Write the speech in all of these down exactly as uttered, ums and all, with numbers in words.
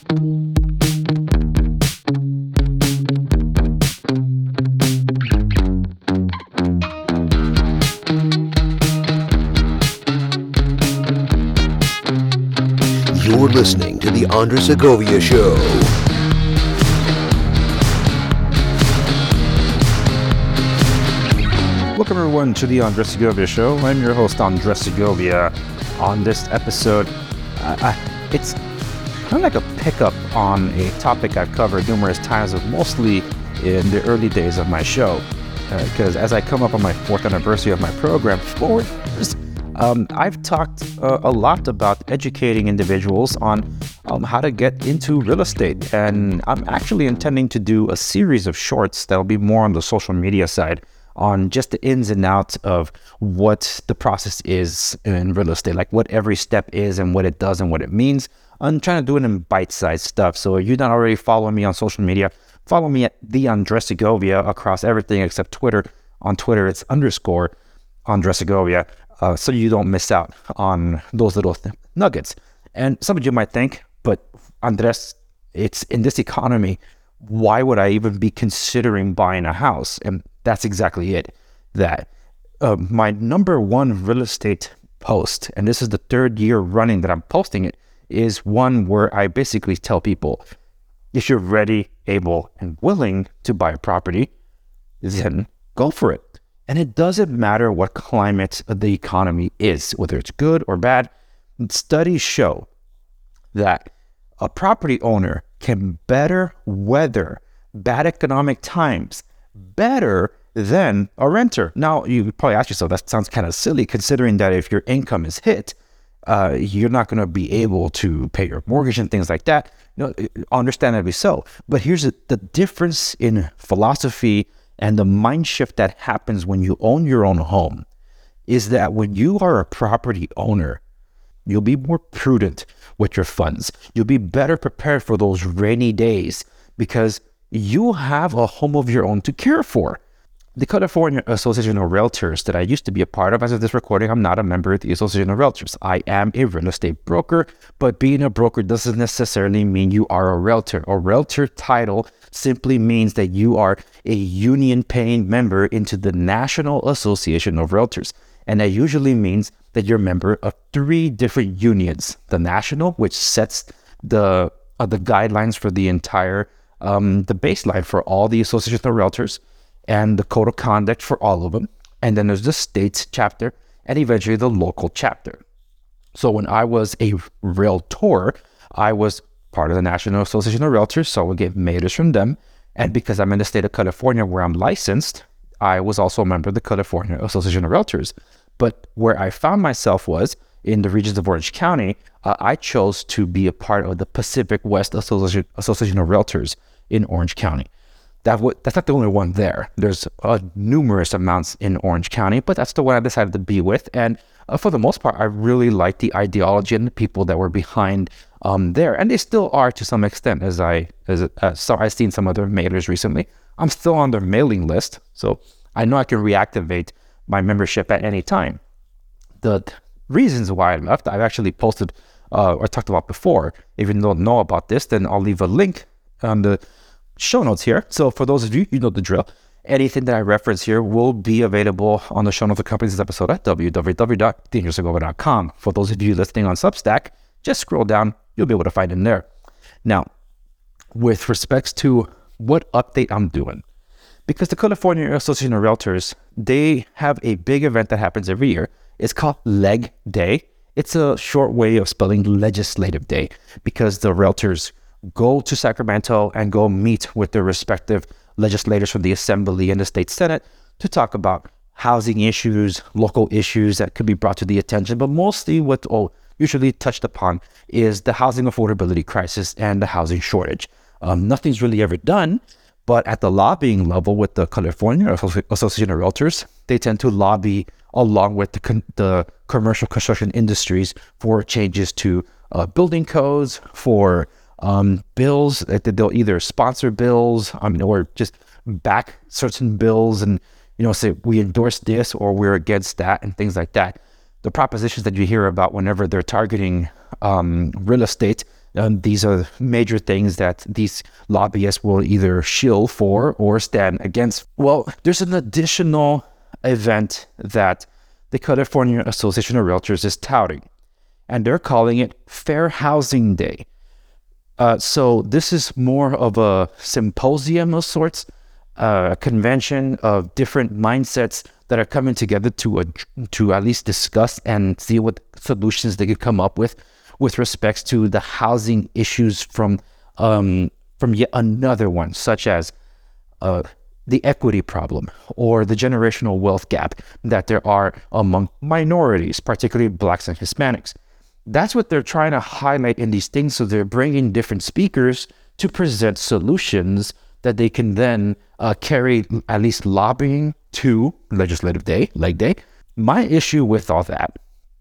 You're listening to The Andres Segovia Show. Welcome everyone to The Andres Segovia Show. I'm your host, Andres Segovia. On this episode, uh, I, it's kind of like a pickup on a topic I've covered numerous times, but mostly in the early days of my show. Because uh, as I come up on my fourth anniversary of my program, four years, um, I've talked uh, a lot about educating individuals on um, how to get into real estate. And I'm actually intending to do a series of shorts that'll be more on the social media side, on just the ins and outs of what the process is in real estate, like what every step is and what it does and what it means. I'm trying to do it in bite-sized stuff. So if you're not already following me on social media, follow me at the Andres Segovia across everything except Twitter. On Twitter, it's underscore Andres Segovia, uh, so you don't miss out on those little th- nuggets. And some of you might think, but Andres, it's in this economy, why would I even be considering buying a house? And that's exactly it. That uh, my number one real estate post, and this is the third year running that I'm posting it, is one where I basically tell people, if you're ready, able, and willing to buy a property, then go for it. And it doesn't matter what climate the economy is, whether it's good or bad. Studies show that a property owner can better weather bad economic times better than a renter. Now, you could probably ask yourself, that sounds kind of silly, considering that if your income is hit, uh, you're not going to be able to pay your mortgage and things like that. You know, understandably so. But here's the, the difference in philosophy and the mind shift that happens when you own your own home is that when you are a property owner, you'll be more prudent with your funds. You'll be better prepared for those rainy days because you have a home of your own to care for. The California Association of Realtors that I used to be a part of, as of this recording, I'm not a member of the Association of Realtors. I am a real estate broker, but being a broker doesn't necessarily mean you are a realtor. A realtor title simply means that you are a union-paying member into the National Association of Realtors. And that usually means that you're a member of three different unions. The national, which sets the uh, the guidelines for the entire Um, the baseline for all the Association of Realtors, and the code of conduct for all of them. And then there's the state chapter and eventually the local chapter. So when I was a realtor, I was part of the National Association of Realtors, so I would get mailers from them. And because I'm in the state of California where I'm licensed, I was also a member of the California Association of Realtors. But where I found myself was in the regions of Orange County, uh, I chose to be a part of the Pacific West Association, Association of Realtors in Orange County. That w- that's not the only one there. There's uh, numerous amounts in Orange County, but that's the one I decided to be with. And uh, for the most part, I really liked the ideology and the people that were behind um, there. And they still are to some extent, as I as uh, so I've seen some other mailers recently. I'm still on their mailing list, so I know I can reactivate my membership at any time. The reasons why I left, I've actually posted uh, or talked about before. If you don't know about this, then I'll leave a link on the show notes here. So for those of you, you know the drill. Anything that I reference here will be available on the show notes accompanying this episode at w w w dot the andres segovia dot com. For those of you listening on Substack, just scroll down. You'll be able to find it in there. Now, with respects to what update I'm doing, because the California Association of Realtors, they have a big event that happens every year. It's called Leg Day. It's a short way of spelling Legislative Day, because the realtors go to Sacramento and go meet with their respective legislators from the Assembly and the State Senate to talk about housing issues, local issues that could be brought to the attention. But mostly what oh, usually touched upon is the housing affordability crisis and the housing shortage. Um, nothing's really ever done, but at the lobbying level with the California Association of Realtors, they tend to lobby along with the, con- the commercial construction industries for changes to uh, building codes, for um, bills that they'll either sponsor bills I mean, or just back certain bills and, you know, say we endorse this or we're against that and things like that. The propositions that you hear about whenever they're targeting um, real estate, Um, these are major things that these lobbyists will either shill for or stand against. Well, there's an additional event that the California Association of Realtors is touting, and they're calling it Fair Housing Day. Uh, so this is more of a symposium of sorts, uh, a convention of different mindsets that are coming together to uh, to at least discuss and see what solutions they could come up with with respects to the housing issues from um, from yet another one, such as uh, the equity problem or the generational wealth gap that there are among minorities, particularly Blacks and Hispanics. That's what they're trying to highlight in these things. So they're bringing different speakers to present solutions that they can then uh, carry, at least lobbying to Legislative Day, Leg Day. My issue with all that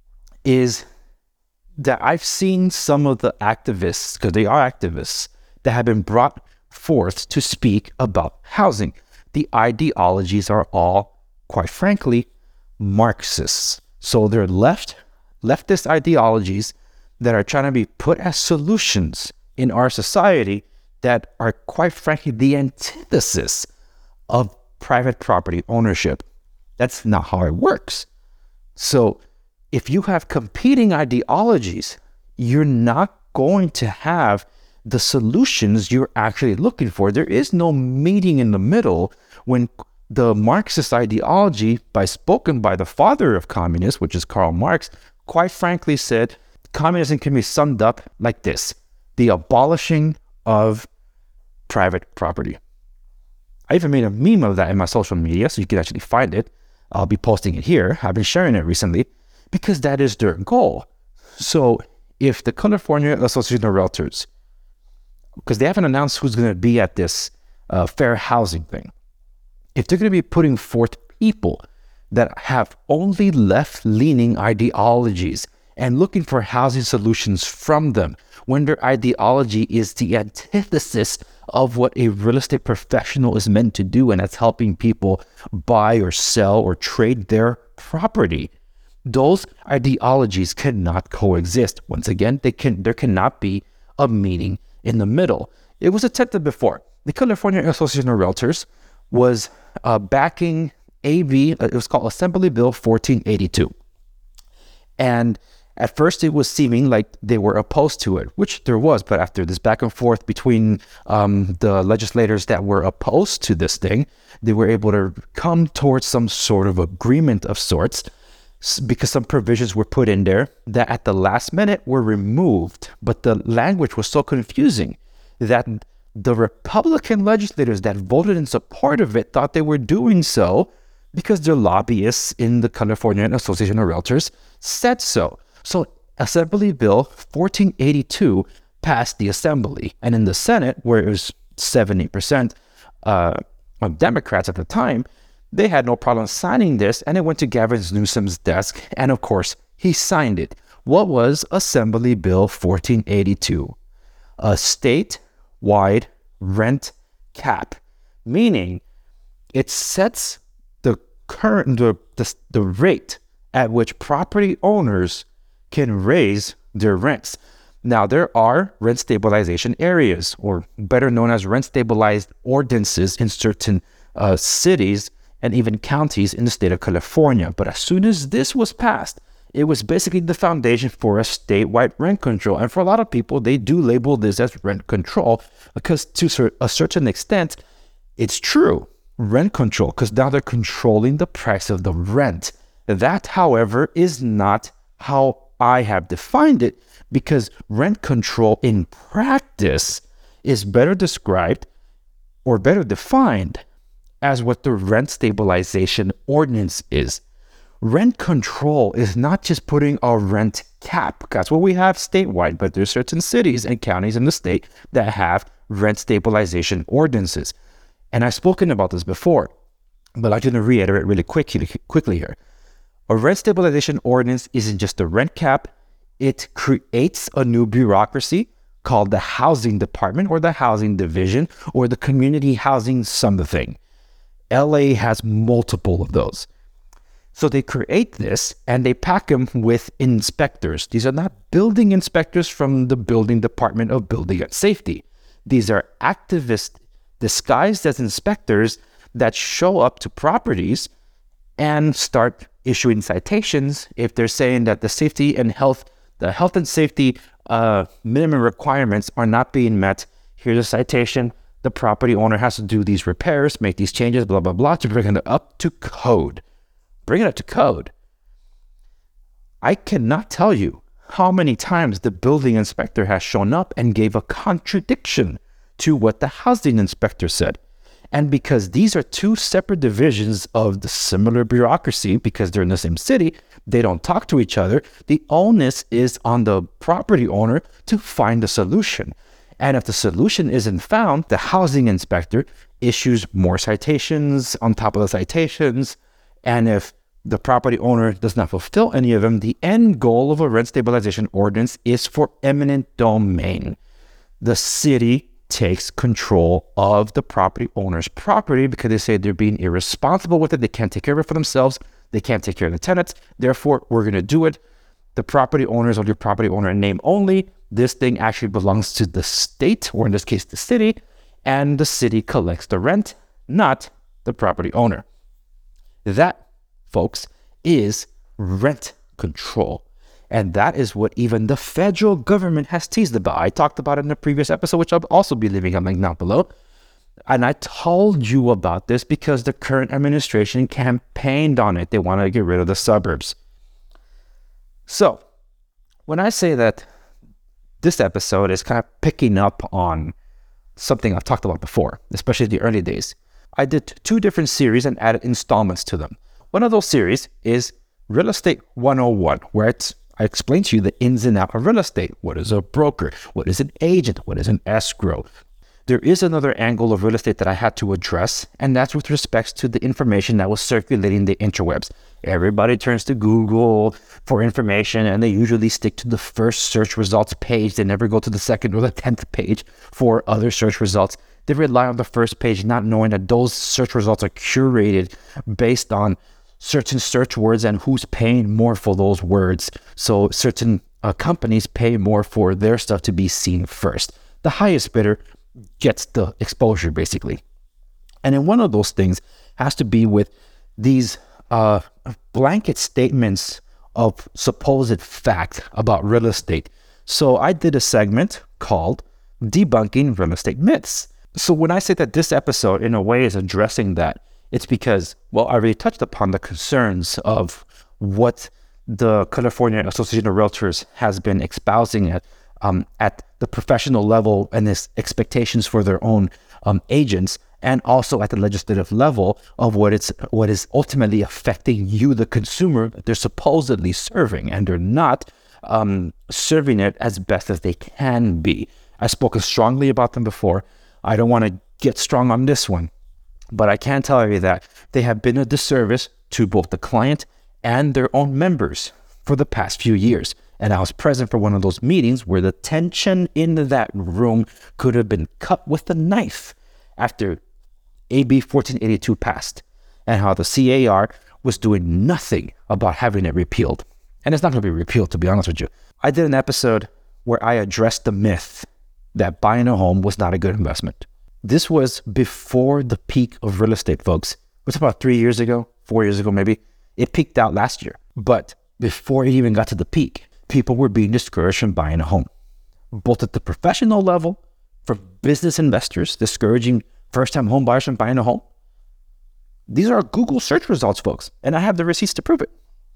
is that I've seen some of the activists, because they are activists, that have been brought forth to speak about housing. The ideologies are all, quite frankly, Marxists. So they're left, leftist ideologies that are trying to be put as solutions in our society that are, quite frankly, the antithesis of private property ownership. That's not how it works. So if you have competing ideologies, you're not going to have the solutions you're actually looking for. There is no meeting in the middle when the Marxist ideology, by spoken by the father of communists, which is Karl Marx, quite frankly said, communism can be summed up like this: the abolishing of private property. I even made a meme of that in my social media, so you can actually find it. I'll be posting it here. I've been sharing it recently because that is their goal. So if the California Association of Realtors, because they haven't announced who's going to be at this uh, fair housing thing, if they're going to be putting forth people that have only left-leaning ideologies and looking for housing solutions from them, when their ideology is the antithesis of what a real estate professional is meant to do, and that's helping people buy or sell or trade their property, those ideologies cannot coexist. Once again, they can there cannot be a meeting in the middle. It was attempted before. The California Association of Realtors was uh, backing A B, uh, it was called Assembly Bill fourteen eighty-two. And at first it was seeming like they were opposed to it, which there was, but after this back and forth between um, the legislators that were opposed to this thing, they were able to come towards some sort of agreement of sorts, because some provisions were put in there that at the last minute were removed. But the language was so confusing that the Republican legislators that voted in support of it thought they were doing so because their lobbyists in the California Association of Realtors said so. So Assembly Bill fourteen eighty-two passed the Assembly, and in the Senate, where it was seventy percent uh, of Democrats at the time, they had no problem signing this, and it went to Gavin Newsom's desk, and of course, he signed it. What was Assembly Bill fourteen eighty-two? A state-wide rent cap, meaning it sets the current the, the, the rate at which property owners can raise their rents. Now, there are rent stabilization areas, or better known as rent stabilized ordinances in certain uh, cities and even counties in the state of California. But as soon as this was passed, it was basically the foundation for a statewide rent control. And for a lot of people, they do label this as rent control because to a certain extent, it's true, rent control, because now they're controlling the price of the rent. That, however, is not how I have defined it, because rent control in practice is better described or better defined as what the rent stabilization ordinance is. Rent control is not just putting a rent cap. That's what we have statewide, but there's certain cities and counties in the state that have rent stabilization ordinances. And I've spoken about this before, but I'm going to reiterate really quickly, quickly here. A rent stabilization ordinance isn't just a rent cap. It creates a new bureaucracy called the housing department or the housing division or the community housing something. L A has multiple of those. So they create this and they pack them with inspectors. These are not building inspectors from the building department of building and safety. These are activists disguised as inspectors that show up to properties and start issuing citations if they're saying that the safety and health, the health and safety uh, minimum requirements are not being met. Here's a citation. The property owner has to do these repairs, make these changes, blah, blah, blah, to bring it up to code. Bring it up to code. I cannot tell you how many times the building inspector has shown up and gave a contradiction to what the housing inspector said. And because these are two separate divisions of the similar bureaucracy, because they're in the same city, they don't talk to each other, the onus is on the property owner to find a solution. And if the solution isn't found, the housing inspector issues more citations on top of the citations. And if the property owner does not fulfill any of them, the end goal of a rent stabilization ordinance is for eminent domain. The city takes control of the property owner's property because they say they're being irresponsible with it. They can't take care of it for themselves. They can't take care of the tenants. Therefore, we're going to do it. The property owners or your property owner in name only. This thing actually belongs to the state, or in this case, the city, and the city collects the rent, not the property owner. That, folks, is rent control. And that is what even the federal government has teased about. I talked about it in the previous episode, which I'll also be leaving a link down below. And I told you about this because the current administration campaigned on it. They want to get rid of the suburbs. So, when I say that this episode is kind of picking up on something I've talked about before, especially the early days, I did two different series and added installments to them. One of those series is Real Estate one oh one, where it's, I explain to you the ins and outs of real estate. What is a broker? What is an agent? What is an escrow? There is another angle of real estate that I had to address, and that's with respect to the information that was circulating the interwebs. Everybody turns to Google for information, and they usually stick to the first search results page. They never go to the second or the tenth page for other search results. They rely on the first page, not knowing that those search results are curated based on certain search words and who's paying more for those words. So certain uh, companies pay more for their stuff to be seen first. The highest bidder gets the exposure, basically. And then one of those things has to be with these uh, blanket statements of supposed fact about real estate. So I did a segment called Debunking Real Estate Myths. So when I say that this episode in a way is addressing that, it's because, well, I already touched upon the concerns of what the California Association of Realtors has been espousing at um, at the professional level and its expectations for their own um, agents, and also at the legislative level of what it's what is ultimately affecting you, the consumer, that they're supposedly serving, and they're not um, serving it as best as they can be. I've spoken strongly about them before. I don't want to get strong on this one, but I can tell you that they have been a disservice to both the client and their own members for the past few years. And I was present for one of those meetings where the tension in that room could have been cut with a knife after A B fourteen eighty-two passed, and how the C A R was doing nothing about having it repealed. And it's not going to be repealed, to be honest with you. I did an episode where I addressed the myth that buying a home was not a good investment. This was before the peak of real estate, folks. It was about three years ago, four years ago maybe. It peaked out last year. But before it even got to the peak, people were being discouraged from buying a home, both at the professional level, for business investors, discouraging first-time home buyers from buying a home. These are Google search results, folks, and I have the receipts to prove it.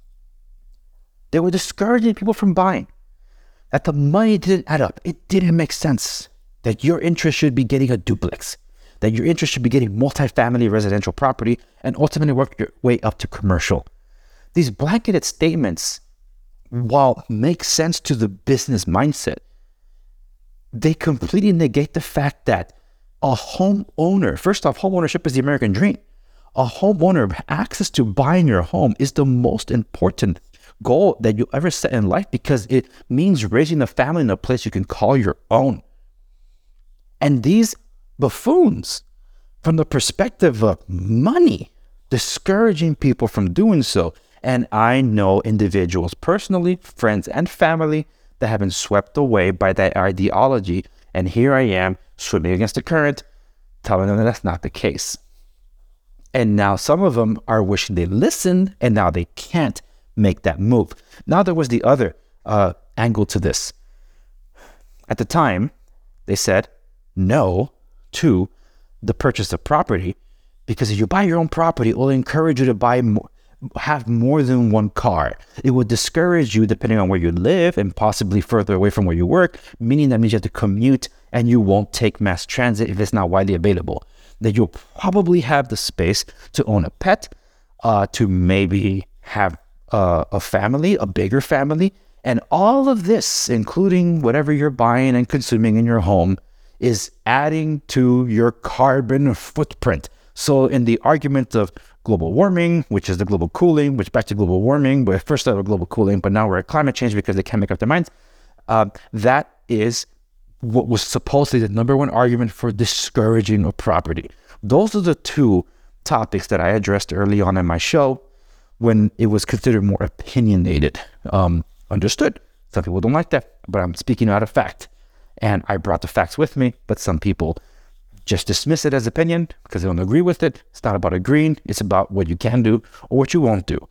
They were discouraging people from buying, that the money didn't add up. It didn't make sense, that your interest should be getting a duplex, that your interest should be getting multifamily residential property, and ultimately work your way up to commercial. These blanketed statements, while make sense to the business mindset, they completely negate the fact that a homeowner, first off, home ownership is the American dream. A homeowner, access to buying your home is the most important goal that you ever set in life, because it means raising a family in a place you can call your own. And these buffoons, from the perspective of money, discouraging people from doing so, And I know individuals personally, friends and family, that have been swept away by that ideology. And here I am swimming against the current, telling them that that's not the case. And now some of them are wishing they listened, and now they can't make that move. Now there was the other uh, angle to this. At the time, they said no to the purchase of property, because if you buy your own property, it will encourage you to buy more, have more than one car. It would discourage you depending on where you live and possibly further away from where you work, meaning that means you have to commute and you won't take mass transit if it's not widely available. That you'll probably have the space to own a pet, uh, to maybe have uh, a family, a bigger family, and all of this, including whatever you're buying and consuming in your home, is adding to your carbon footprint. So in the argument of global warming, which is the global cooling, which back to global warming, but first started with global cooling, but now we're at climate change because they can't make up their minds. Uh, that is what was supposedly the number one argument for discouraging of property. Those are the two topics that I addressed early on in my show when it was considered more opinionated. Um, understood. Some people don't like that, but I'm speaking out of fact. And I brought the facts with me, but some people just dismiss it as opinion because they don't agree with it. It's not about agreeing. It's about what you can do or what you won't do.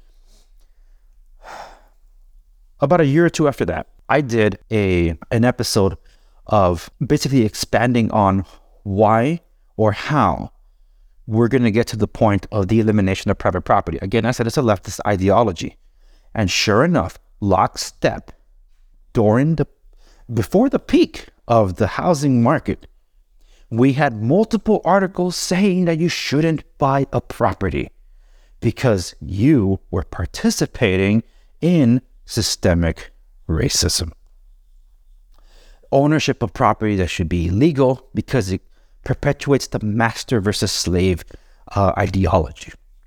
About a year or two after that, I did a an episode of basically expanding on why or how we're going to get to the point of the elimination of private property. Again, I said it's a leftist ideology. And sure enough, lockstep, during the, before the peak of the housing market, we had multiple articles saying that you shouldn't buy a property because you were participating in systemic racism. Ownership of property that should be illegal because it perpetuates the master versus slave uh, ideology.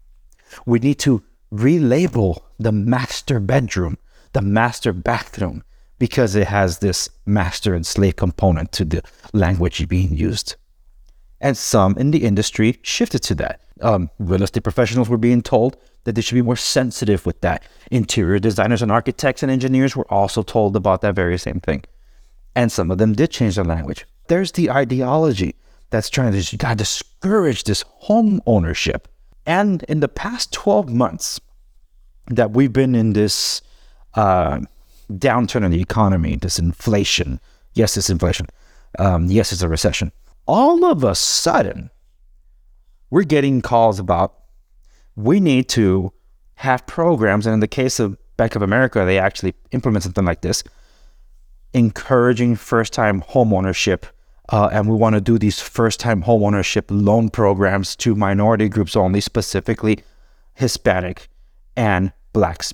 We need to relabel the master bedroom, the master bathroom, because it has this master and slave component to the language being used. And some in the industry shifted to that. Um, real estate professionals were being told that they should be more sensitive with that. Interior designers and architects and engineers were also told about that very same thing. And some of them did change their language. There's the ideology that's trying to you gotta discourage this home ownership. And in the past twelve months that we've been in this uh, downturn in the economy, this inflation, yes, it's inflation, um, yes, it's a recession, all of a sudden, we're getting calls about we need to have programs, and in the case of Bank of America, they actually implement something like this, encouraging first-time home ownership. Uh, and we want to do these first-time home ownership loan programs to minority groups only, specifically Hispanic and Blacks.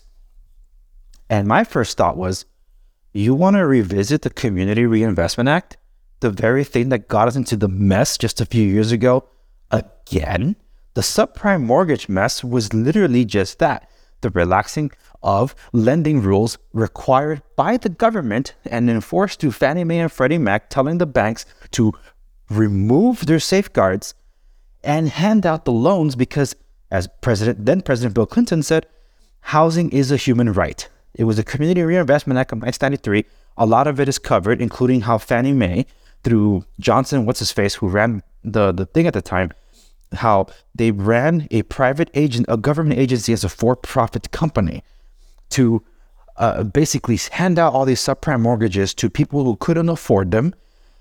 And my first thought was, you want to revisit the Community Reinvestment Act? The very thing that got us into the mess just a few years ago? Again? The subprime mortgage mess was literally just that. The relaxing of lending rules required by the government and enforced through Fannie Mae and Freddie Mac, telling the banks to remove their safeguards and hand out the loans because, as President then President Bill Clinton said, housing is a human right. It was a Community Reinvestment Act of nineteen ninety-three. A lot of it is covered, including how Fannie Mae, through Johnson, what's his face, who ran the, the thing at the time, how they ran a private agent, a government agency as a for-profit company to uh, basically hand out all these subprime mortgages to people who couldn't afford them.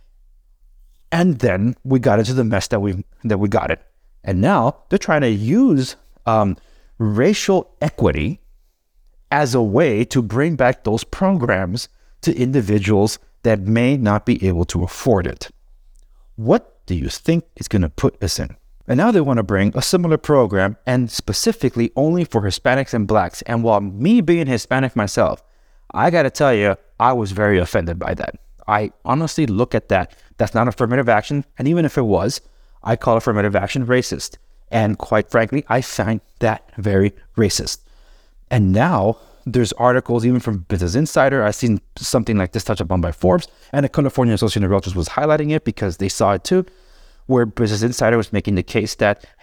And then we got into the mess that we that we got it. And now they're trying to use um, racial equity as a way to bring back those programs to individuals that may not be able to afford it. What do you think is going to put us in? And now they want to bring a similar program, and specifically only for Hispanics and Blacks. And while me being Hispanic myself, I got to tell you, I was very offended by that. I honestly look at that. That's not affirmative action. And even if it was, I call affirmative action racist. And quite frankly, I find that very racist. And now there's articles even from Business Insider. I've seen something like this touched upon by Forbes, and the California Association of Realtors was highlighting it because they saw it too, where Business Insider was making the case that, hey,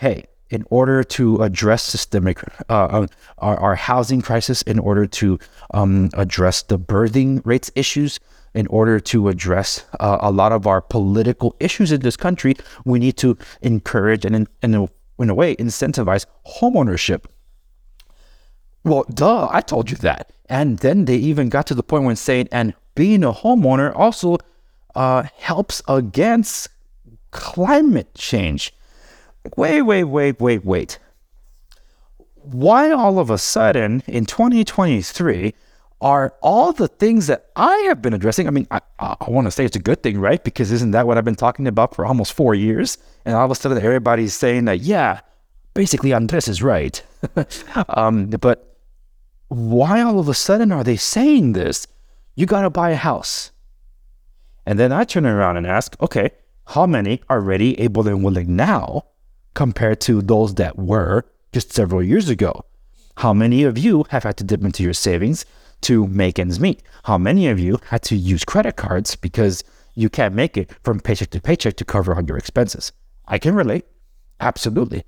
in order to address systemic, uh, our, our housing crisis, in order to um, address the birthing rates issues, in order to address uh, a lot of our political issues in this country, we need to encourage and, in, in, a, in a way, incentivize homeownership. Well, duh, I told you that. And then they even got to the point when saying, and being a homeowner also uh, helps against climate change. Wait, wait, wait, wait, wait. Why all of a sudden in twenty twenty-three are all the things that I have been addressing? I mean, I, I want to say it's a good thing, right? Because isn't that what I've been talking about for almost four years? And all of a sudden everybody's saying that, yeah, basically Andres is right. um, but why all of a sudden are they saying this? You got to buy a house. And then I turn around and ask, okay, how many are ready, able, and willing now compared to those that were just several years ago? How many of you have had to dip into your savings to make ends meet? How many of you had to use credit cards because you can't make it from paycheck to paycheck to cover all your expenses? I can relate. Absolutely.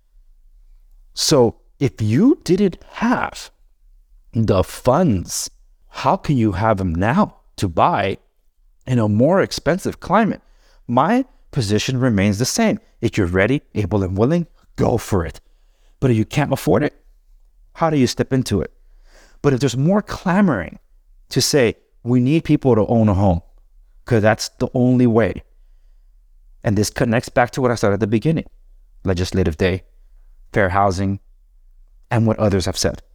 So if you didn't have the funds, how can you have them now to buy in a more expensive climate? My position remains the same. If you're ready, able, and willing, go for it. But if you can't afford it, how do you step into it? But if there's more clamoring to say, we need people to own a home, because that's the only way. And this connects back to what I said at the beginning. Legislative day, fair housing, and what others have said.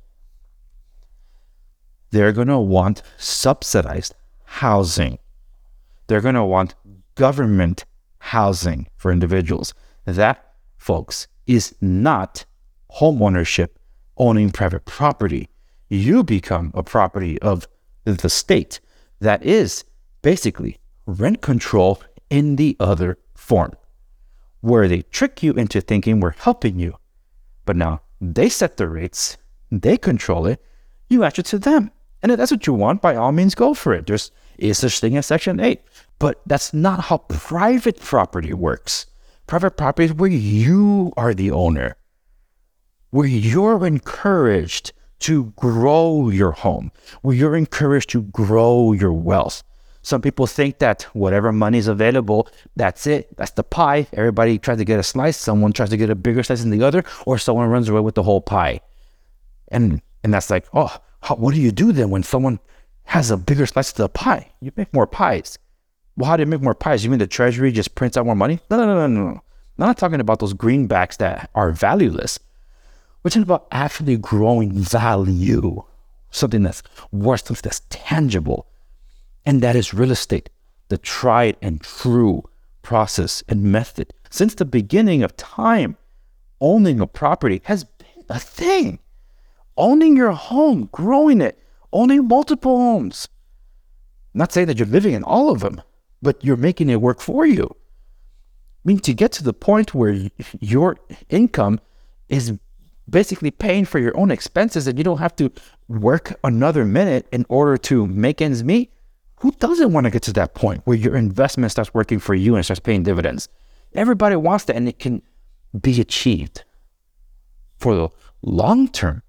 They're going to want subsidized housing. They're going to want government housing for individuals. That, folks, is not homeownership, owning private property. You become a property of the state. That is basically rent control in the other form, where they trick you into thinking we're helping you. But now they set the rates, they control it, you answer to them. And if that's what you want, by all means, go for it. There's is such thing as Section eight. But that's not how private property works. Private property is where you are the owner, where you're encouraged to grow your home, where you're encouraged to grow your wealth. Some people think that whatever money is available, that's it. That's the pie. Everybody tries to get a slice. Someone tries to get a bigger slice than the other, or someone runs away with the whole pie. And and that's like, oh, how, what do you do then when someone has a bigger slice of the pie? You make more pies. Well, how do you make more pies? You mean the treasury just prints out more money? No, no, no, no, no. I'm not talking about those greenbacks that are valueless. We're talking about actually growing value, something that's worth, something that's tangible. And that is real estate, the tried and true process and method. Since the beginning of time, owning a property has been a thing. Owning your home, growing it, owning multiple homes. Not saying that you're living in all of them, but you're making it work for you. I mean, to get to the point where your income is basically paying for your own expenses and you don't have to work another minute in order to make ends meet, who doesn't want to get to that point where your investment starts working for you and starts paying dividends? Everybody wants that, and it can be achieved for the long term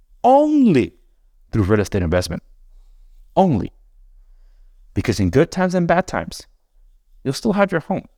only through real estate investment. Only. Because in good times and bad times, you'll still have your home.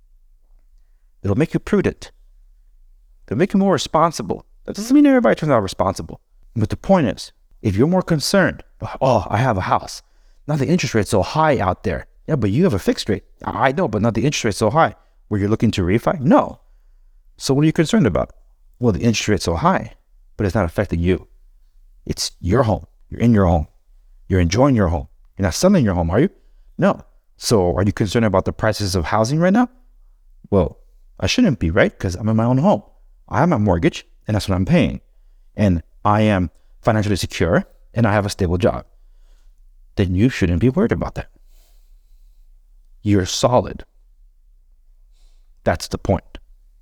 It'll make you prudent. It'll make you more responsible. That doesn't mean everybody turns out responsible. But the point is, if you're more concerned, oh, I have a house. Now the interest rate's so high out there. Yeah, but you have a fixed rate. I know, but not the interest rate's so high. Were you looking to refi? No. So what are you concerned about? Well, the interest rate's so high, but it's not affecting you. It's your home. You're in your home. You're enjoying your home. You're not selling your home, are you? No. So are you concerned about the prices of housing right now? Well, I shouldn't be, right? Because I'm in my own home. I have my mortgage, and that's what I'm paying. And I am financially secure, and I have a stable job. Then you shouldn't be worried about that. You're solid. That's the point.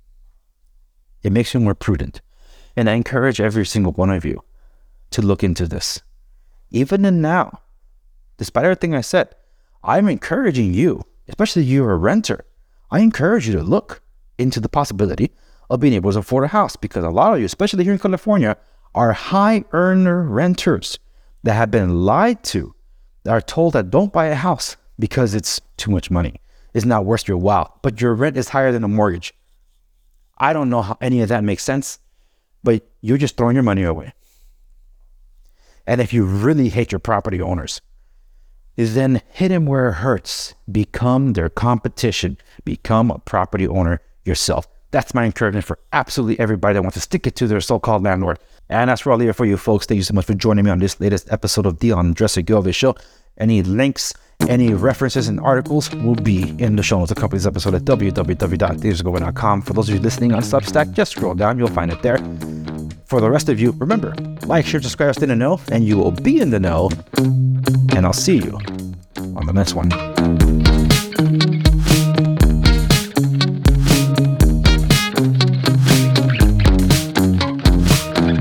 It makes you more prudent. And I encourage every single one of you to look into this. Even in now, despite everything I said, I'm encouraging you, especially if you're a renter, I encourage you to look into the possibility of being able to afford a house, because a lot of you, especially here in California, are high earner renters that have been lied to, that are told that don't buy a house because it's too much money. It's not worth your while, but your rent is higher than a mortgage. I don't know how any of that makes sense, but you're just throwing your money away. And if you really hate your property owners, then hit them where it hurts. Become their competition. Become a property owner yourself. That's my encouragement for absolutely everybody that wants to stick it to their so-called landlord. And that's where I'll leave it for you folks. Thank you so much for joining me on this latest episode of the Andres Segovia Show. Any links, any references and articles will be in the show notes. Accompany this episode at w w w dot andres segovia dot com. For those of you listening on Substack, just scroll down. You'll find it there. For the rest of you, remember, like, share, subscribe, stay in the know, and you will be in the know. And I'll see you on the next one.